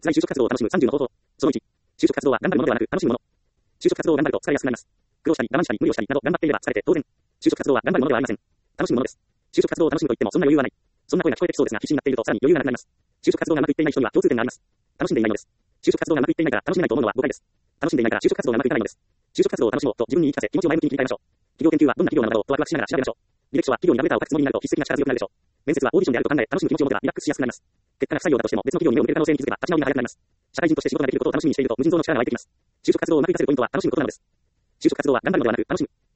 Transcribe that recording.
在就職活動を楽しむ30の方法。その1、就職活動は頑張るものではなく楽しむもの。就職活動を頑張ると疲れやすくなります。苦労したり、我慢したり、無理をしたりなど頑張っていれば疲れて当然。就職活動は頑張るものではありません。楽しむものです。就職活動を楽しむと言ってもそんな余裕はない。そんな声が聞こえてきそうですが、必死になっているとさらに余裕がなくなります。就職活動がうまくいっていない人には共通点があります。楽しんでいないのです。就職活動がうまくいっていないから楽しめないと思うのは誤解です。楽しんでいないから就職活動がうまくいかないのです。就職活動を楽しもうと自分に言い聞かせ、気持ちを前向きに切り替えましょう。企業研究はどんな企業なのだろうとワクワクしながら調べましょう。履歴書は企業にラブレターを書くつもりになると筆跡が力強くなるでしょう。面接はオーディションであると考え、楽しむ気持ちを持てばリラックスしやすくなります。結果が不採用だとしても別の企業に目を向ける可能性に気づけば立ち直りが早くなります。社会人として仕事ができることを楽しみにしていると無尽蔵の力が湧いてきます。就職活動をうまくいかせるポイントは楽しむことなのです。就職活動は頑張るのではなく楽しむ。